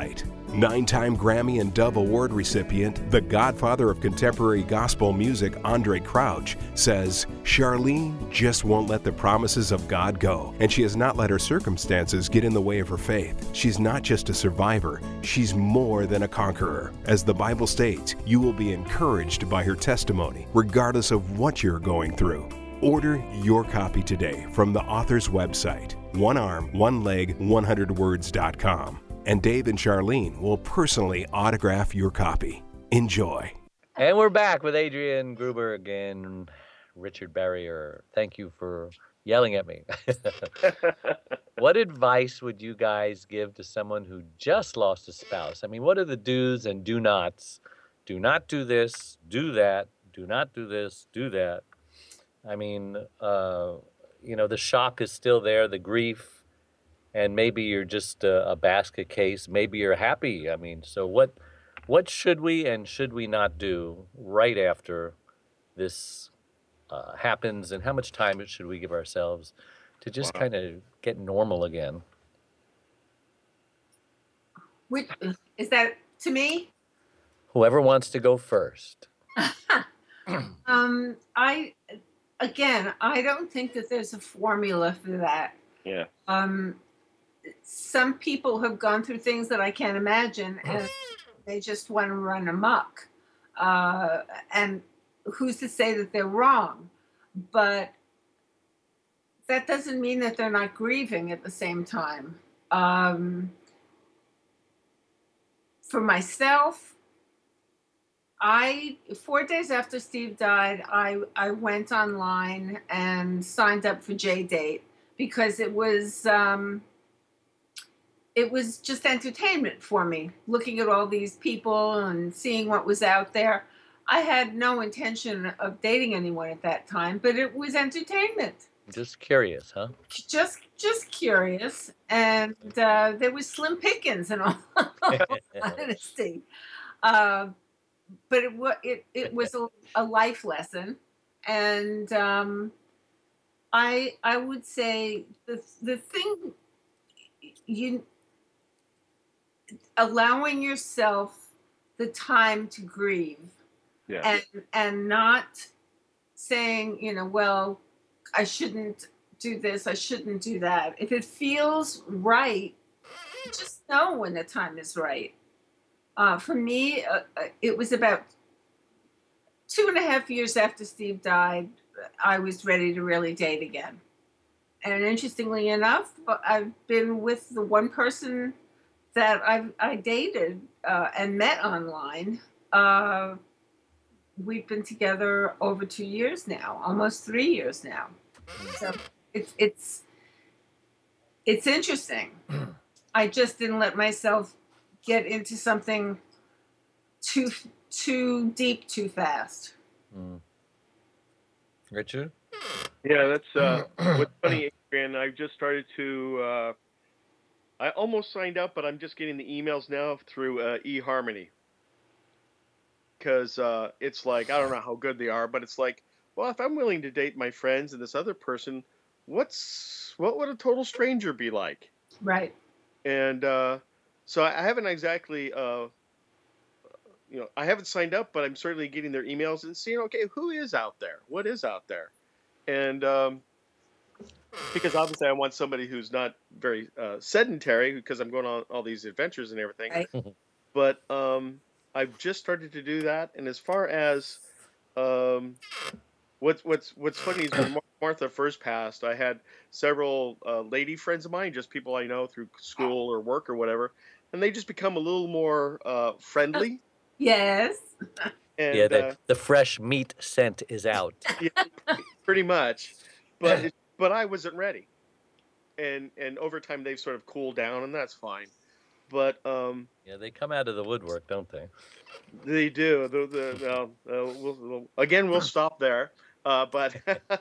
A: Nine-time Grammy and Dove Award recipient, the godfather of contemporary gospel music, Andre Crouch, says Charlene just won't let the promises of God go, and she has not let her circumstances get in the way of her faith. She's not just a survivor, she's more than a conqueror. As the Bible states, you will be encouraged by her testimony, regardless of what you're going through. Order your copy today from the author's website, one arm one leg one hundred words dot com. And Dave and Charlene will personally autograph your copy. Enjoy.
B: And we're back with Adrienne Gruberg and Richard Barrier. Thank you for yelling at me. What advice would you guys give to someone who just lost a spouse? I mean, what are the do's and do nots? Do not do this, do that, do not do this, do that. I mean, uh, you know, the shock is still there, the grief. And maybe you're just a, a basket case. Maybe you're happy. I mean, so what what should we and should we not do right after this uh, happens? And how much time should we give ourselves to just
D: Wow.
B: kind of get normal again?
C: Which is that to me?
B: Whoever wants to go first.
C: um, I again, I don't think that there's a formula for that.
D: Yeah.
C: Um, some people have gone through things that I can't imagine, and they just want to run amok. Uh, and who's to say that they're wrong? But that doesn't mean that they're not grieving at the same time. Um, for myself, I four days after Steve died, I I went online and signed up for J-Date because it was um, it was just entertainment for me, looking at all these people and seeing what was out there. I had no intention of dating anyone at that time, but it was entertainment.
B: Just curious, huh?
C: Just just curious, and uh, there was slim pickings in all honesty. Uh, but it was it, it was a, a life lesson, and um, I I would say the the thing you allowing yourself the time to grieve,
D: Yeah.
C: and and not saying, you know, well, I shouldn't do this, I shouldn't do that. If it feels right, just know when the time is right. Uh, for me, uh, it was about two and a half years after Steve died, I was ready to really date again. And interestingly enough, I've been with the one person that I've I dated uh, and met online. Uh, we've been together over two years now, almost three years now. So it's it's it's interesting. I just didn't let myself get into something too too deep too fast.
B: Mm. Richard?
D: Yeah, that's uh, what's funny, Adrian. I've just started to. Uh, I almost signed up, but I'm just getting the emails now through uh, eHarmony. Because uh, it's like, I don't know how good they are, but it's like, well, if I'm willing to date my friends and this other person, what's what would a total stranger be like?
C: Right.
D: And uh, so I haven't exactly, uh, you know, I haven't signed up, but I'm certainly getting their emails and seeing, okay, who is out there? What is out there? And um, because obviously I want somebody who's not very uh, sedentary, because I'm going on all these adventures and everything.
C: Right.
D: But um, I've just started to do that. And as far as um, what's what's what's funny is when Mar- Martha first passed, I had several uh, lady friends of mine, just people I know through school or work or whatever, and they just become a little more uh, friendly.
C: Yes.
D: And,
B: Yeah, the,
D: uh,
B: the fresh meat scent is out.
D: yeah, pretty much. But it, but I wasn't ready, and and over time they've sort of cooled down, and that's fine. But um,
B: Yeah, they come out of the woodwork, don't they?
D: they do. The, the, well, uh, we'll, we'll, again, we'll stop there. Uh, but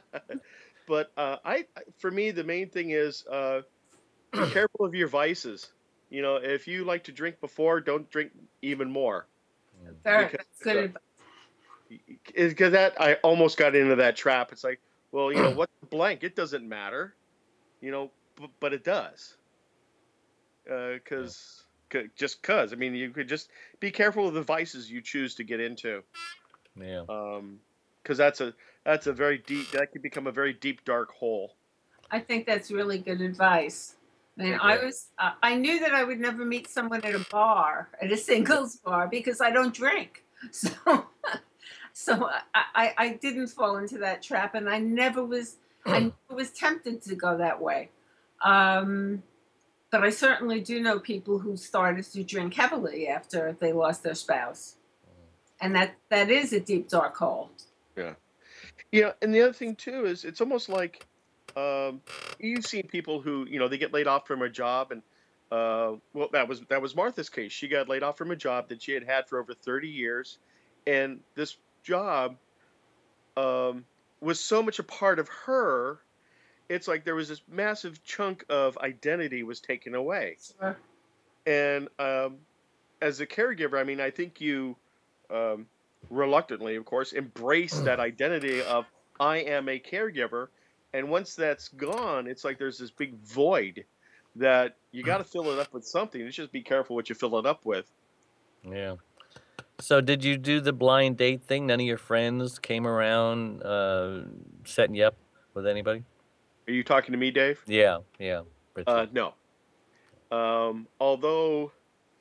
D: but uh, I for me the main thing is uh, be careful of your vices. You know, if you like to drink before, don't drink even more.
C: Very,
D: Because,
C: that's good
D: uh,
C: advice.
D: Because that I almost got into that trap. It's like, well, you know, what's blank? It doesn't matter. You know, b- but it does. Because c- just cause. I mean, you could just be careful with the vices you choose to get into.
B: Yeah.
D: Um, because that's a that's a very deep that could become a very deep dark hole.
C: I think that's really good advice. I mean,
D: Thank
C: I
D: you.
C: was uh, I knew that I would never meet someone at a bar, at a singles bar, because I don't drink. So, so I, I, I didn't fall into that trap, and I never was. I never was tempted to go that way. Um, but I certainly do know people who started to drink heavily after they lost their spouse, and that that is a deep dark hole.
D: Yeah. Yeah, and the other thing too is it's almost like um, you've seen people who you know they get laid off from a job, and uh, well, that was that was Martha's case. She got laid off from a job that she had had for over thirty years, and this job um, was so much a part of her. It's like there was this massive chunk of identity was taken away,
C: Sure.
D: and um, as a caregiver, I mean, I think you um, reluctantly, of course, embrace that identity of I am a caregiver, and once that's gone, it's like there's this big void that you got to fill it up with something. It's just be careful what you fill it up with.
B: Yeah. So did you do the blind date thing? None of your friends came around uh, setting you up with anybody?
D: Are you talking to me, Dave?
B: Yeah, yeah. Richard.
D: Uh, no. Um, although,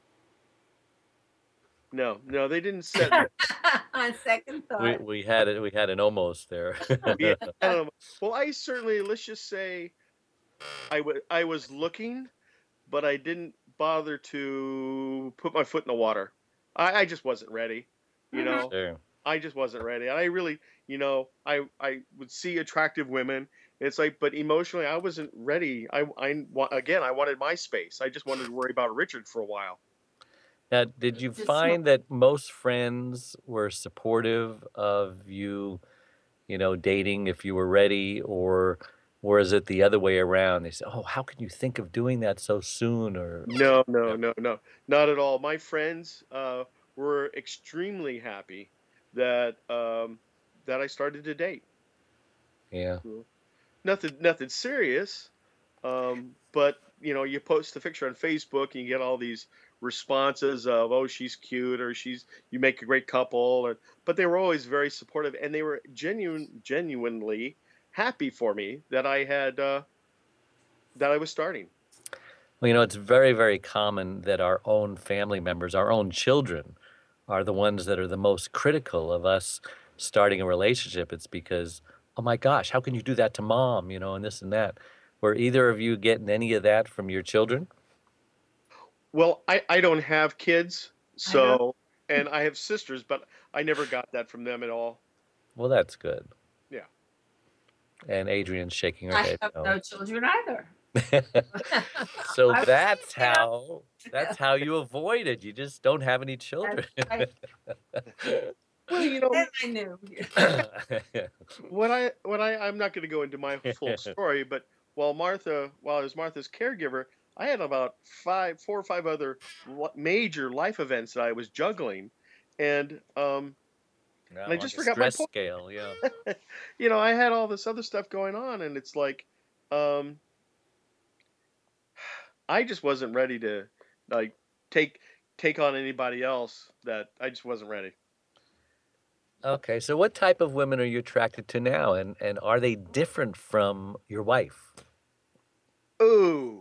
D: no, no, they didn't set.
C: On second
B: we
C: thought,
B: we had it. We had an almost there.
D: Yeah, um, well, I certainly, let's just say, I wa- I was looking, but I didn't bother to put my foot in the water. I, I just wasn't ready. You
C: Mhm.
D: know,
B: Sure.
D: I just wasn't ready. And I really, you know, I I would see attractive women. It's like, but emotionally, I wasn't ready. I I wa- again, I wanted my space. I just wanted to worry about Richard for a while.
B: Now, did you
C: Just
B: find that most friends were supportive of you, you know, dating if you were ready, or or is it the other way around? They say, "Oh, how can you think of doing that so soon?" Or
D: No, no,
B: yeah,
D: no, no, not at all. My friends uh, were extremely happy that um, that I started to date.
B: yeah,
D: Nothing, nothing serious. Um, but you know, you post a picture on Facebook and you get all these responses of, "Oh, she's cute," or "She's you make a great couple," or but they were always very supportive and they were genuine, genuinely happy for me that I had uh, that I was starting.
B: Well, you know, it's very, very common that our own family members, our own children, are the ones that are the most critical of us starting a relationship. It's because, oh my gosh, how can you do that to mom? You know, and this and that. Were either of you getting any of that from your children?
D: Well, I I don't have kids,
C: I don't.
D: so and I have sisters, but I never got that from them at all.
B: Well, that's good.
D: Yeah.
B: And Adrian's shaking her
C: I
B: head
C: have
B: no.
C: no children either.
B: So
C: I was
B: that's
C: thinking of-
B: how that's how you avoid it. You just don't have any children.
C: That's right.
D: Well, you know,
C: Then I knew.
D: what I what I I'm not going to go into my full story, but while Martha, while I was Martha's caregiver, I had about five, four or five other li- major life events that I was juggling, and um,
B: No,
D: and I
B: on
D: just
B: the
D: forgot my
B: stress
D: point.
B: scale, yeah.
D: You know, I had all this other stuff going on, and it's like, um, I just wasn't ready to like take take on anybody else. That I just wasn't ready.
B: Okay, so what type of women are you attracted to now, and and are they different from your wife?
D: Ooh.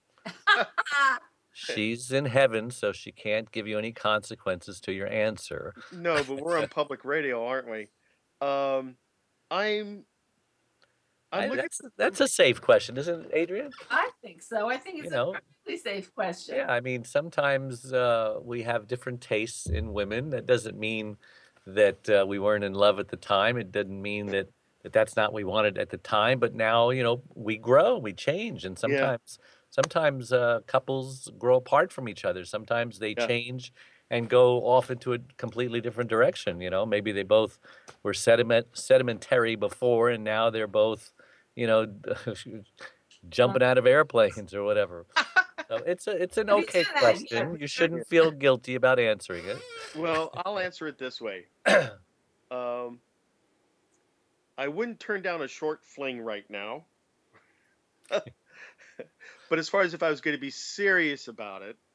B: She's in heaven, so she can't give you any consequences to your answer.
D: No, but we're on public radio, aren't we? Um, I'm I'm
B: I,
D: looking
B: that's
D: for
B: that's a safe question, isn't it, Adrian?
C: I think so. I think it's
B: You know,
C: a perfectly safe question.
B: yeah. I mean, sometimes uh, we have different tastes in women. That doesn't mean that uh, we weren't in love at the time. It doesn't mean that that that's not what we wanted at the time. But now, you know, we grow, we change, and
D: yeah,
B: sometimes sometimes uh, couples grow apart from each other. Sometimes they
D: yeah,
B: change and go off into a completely different direction. You know, maybe they both were sediment sedimentary before, and now they're both, you know, jumping out of airplanes or whatever. So it's a it's an
C: Have you
B: okay
C: done that?
B: question.
C: Yeah.
B: You
D: yeah.
B: shouldn't feel guilty about answering it.
D: Well, I'll answer it this way. Um, I wouldn't turn down a short fling right now. But as far as if I was going to be serious about it,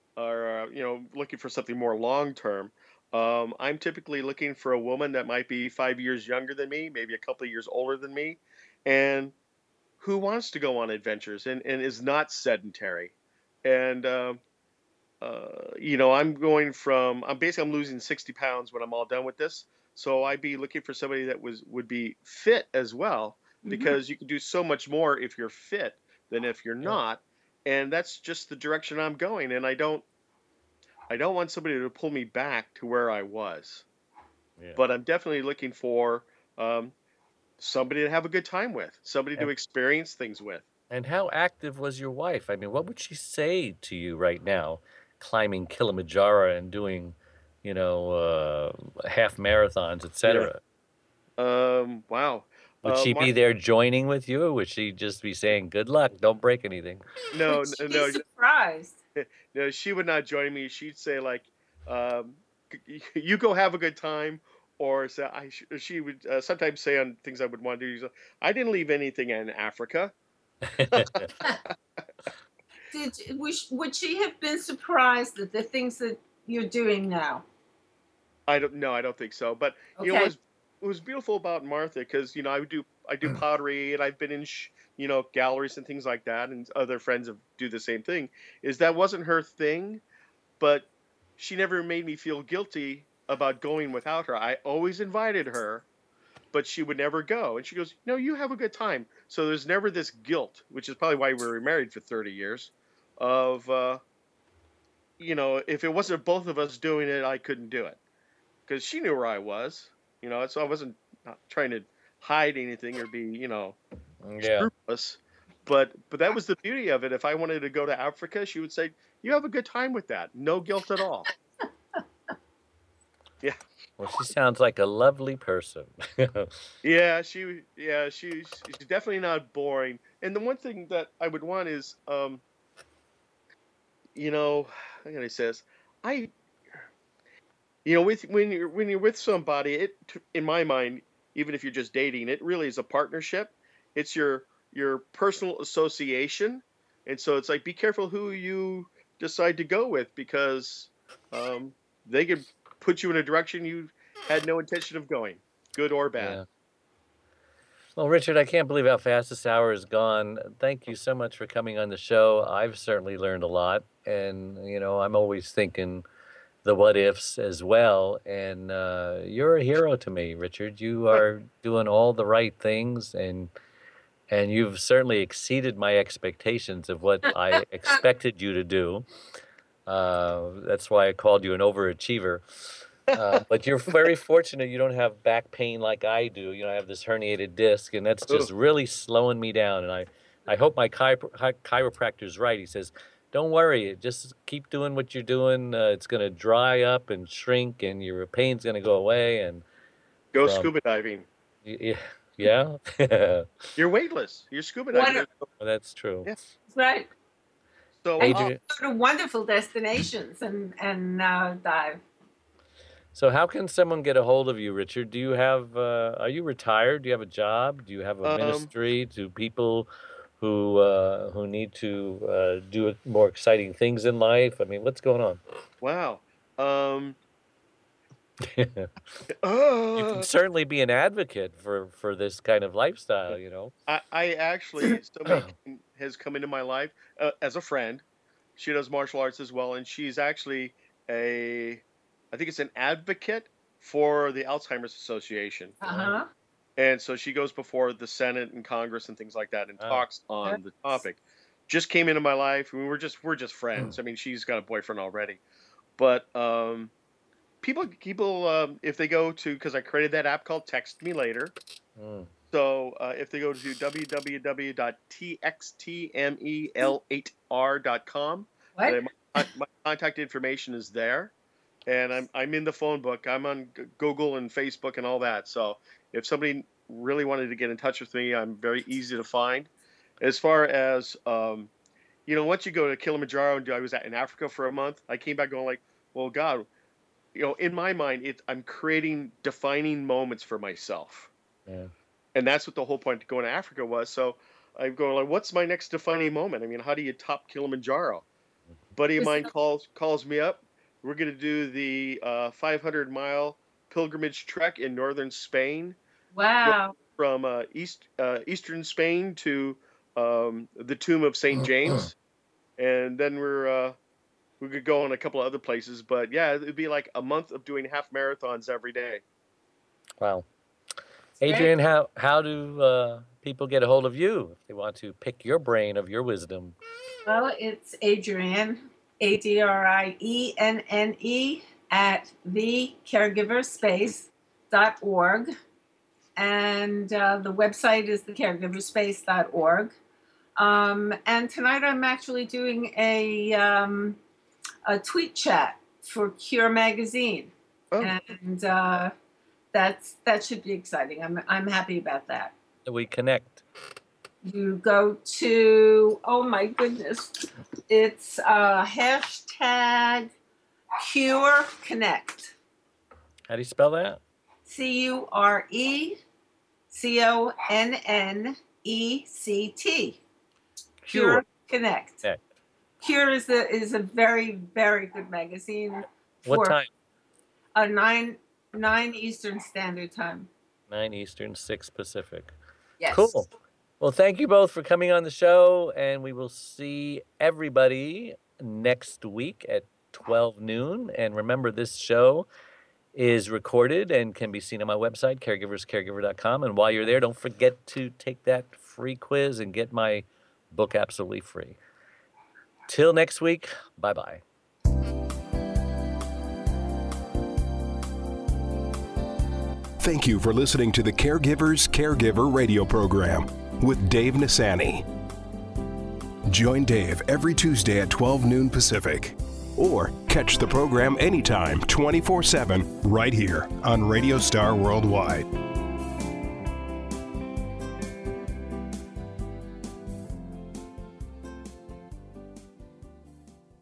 D: are uh, you know looking for something more long term, um, I'm typically looking for a woman that might be five years younger than me, maybe a couple of years older than me, and who wants to go on adventures and, and is not sedentary. And um, uh, you know, I'm going from I'm basically I'm losing sixty pounds when I'm all done with this. So I'd be looking for somebody that was would be fit as well,
C: Mhm.
D: because you can do so much more if you're fit than if you're
B: Yeah.
D: not. And that's just the direction I'm going. And I don't I don't want somebody to pull me back to where I was.
B: Yeah.
D: But I'm definitely looking for um, somebody to have a good time with, somebody to
B: And,
D: experience things with.
B: and how active was your wife? I mean, what would she say to you right now, climbing Kilimanjaro and doing, you know, uh, half marathons,
D: Yeah.
B: et cetera?
D: Um, wow.
B: Would
D: Uh,
B: she be
D: Mark,
B: there joining with you, or would she just be saying, "Good luck, don't break anything"?
D: no,
C: Would she
D: n-
C: be
D: no,
C: surprised?
D: no, she would not join me. She'd say like, um, "Y- "You go have a good time," or say, I. sh- She would uh, sometimes say on things I would want to do. she's like, I didn't leave anything in Africa.
C: Did would she- would she have been surprised at the things that you're doing now?
D: I don't. No, I don't think so. But you know, what
C: Okay.
D: was it was beautiful about Martha, because you know I would do I do pottery, and I've been in sh- you know galleries and things like that, and other friends have do the same thing. Is that wasn't her thing, but she never made me feel guilty about going without her. I always invited her, but she would never go. And she goes, "No, you have a good time." So there's never this guilt, which is probably why we were married for thirty years, of, uh, you know, if it wasn't both of us doing it, I couldn't do it. Because she knew where I was, you know, so I wasn't not trying to hide anything or be, you know,
B: Yeah.
D: scrupulous. But but that was the beauty of it. If I wanted to go to Africa, she would say, "You have a good time with that. No guilt at all." Yeah.
B: Well, she sounds like a lovely person.
D: Yeah, she yeah, she's she's definitely not boring. And the one thing that I would want is um, you know, how can I say this? I you know, with when you're when you're with somebody, it t- in my mind, even if you're just dating, it really is a partnership. It's your your personal association. And so it's like be careful who you decide to go with, because um they could put you in a direction you had no intention of going, good or bad.
B: Yeah. Well, Richard, I can't believe how fast this hour is gone. Thank you so much for coming on the show. I've certainly learned a lot, and you know, I'm always thinking the what ifs as well. And uh, you're a hero to me, Richard. You are doing all the right things, and and you've certainly exceeded my expectations of what I expected you to do. Uh, that's why I called you an overachiever. Uh, but you're very fortunate you don't have back pain like I do. You know, I have this herniated disc, and that's just
D: Ugh.
B: really slowing me down. And I, I hope my chiro- chi- chiropractor's right. He says, "Don't worry, just keep doing what you're doing. Uh, it's going to dry up and shrink, and your pain's going to go away." And
D: Go
B: from
D: scuba diving.
B: y- yeah, yeah,
D: You're weightless. You're scuba diving.
C: What?
D: There's no-
B: well, that's true.
D: Yeah.
C: Right.
D: So
C: And
D: uh,
B: Adrian,
C: go to wonderful destinations and and uh, dive.
B: so how can someone get a hold of you, Richard? Do you have, uh, are you retired? Do you have a job? Do you have a
D: um,
B: ministry to people who uh, who need to uh, do more exciting things in life? I mean, what's going on?
D: wow. Um,
B: You can
D: uh,
B: certainly be an advocate for for this kind of lifestyle, you know.
D: I, I actually somebody came- has come into my life uh, as a friend. She does martial arts as well, and she's actually a, I think it's an advocate for the Alzheimer's Association.
C: Uh huh.
D: And so she goes before the Senate and Congress and things like that and
B: Wow.
D: talks on the topic. Just came into my life. We were just we're just friends. I mean, she's got a boyfriend already, but um, people people um, if they go to, because I created that app called Text Me Later.
B: Mm.
D: So uh, if they go to w w w dot t x t mel eight r dot com,
C: What?
D: they- my, my contact information is there, and I'm I'm in the phone book. I'm on G- Google and Facebook and all that. So if somebody really wanted to get in touch with me, I'm very easy to find. As far as um, you know, once you go to Kilimanjaro, and I was at, in Africa for a month, I came back going like, well, God, you know, in my mind, it, I'm creating defining moments for myself.
B: Yeah.
D: And that's what the whole point of going to Africa was. So I'm going like, what's my next defining moment? I mean, how do you top Kilimanjaro? buddy of
C: Was
D: mine
C: the-
D: calls calls me up. We're going to do the uh, five hundred mile pilgrimage trek in northern Spain.
C: Wow.
D: From uh, east uh, eastern Spain to um, the tomb of Saint James, and then we're uh, we could go on a couple of other places. But yeah, it'd be like a month of doing half marathons every day.
B: Wow. Adrian, how how do uh, people get a hold of you if they want to pick your brain of your wisdom?
C: Well, it's Adrienne, A D R I E N N E, at the caregiver space dot org. And uh, the website is the caregiver space dot org. Um, and tonight I'm actually doing a, um, a tweet chat for Cure Magazine.
D: Oh.
C: And uh, that's that should be exciting. I'm, I'm happy about that.
B: We connect.
C: You go to, oh my goodness, it's uh, hashtag Cure Connect.
B: How do you spell that?
C: C U R E C O N N E C T. Cure Connect.
B: Connect.
C: Cure is a is a very, very good magazine.
B: What
C: for
B: time?
C: A nine nine Eastern Standard Time.
B: Nine Eastern, six Pacific.
C: Yes.
B: Cool. Well, thank you both for coming on the show, and we will see everybody next week at twelve noon. And remember, this show is recorded and can be seen on my website, caregivers caregiver dot com. And while you're there, don't forget to take that free quiz and get my book absolutely free. Till next week, bye-bye.
A: Thank you for listening to the Caregivers Caregiver radio program with Dave Nasani. Join Dave every Tuesday at twelve noon Pacific. Or catch the program anytime, twenty-four seven, right here on Radio Star Worldwide.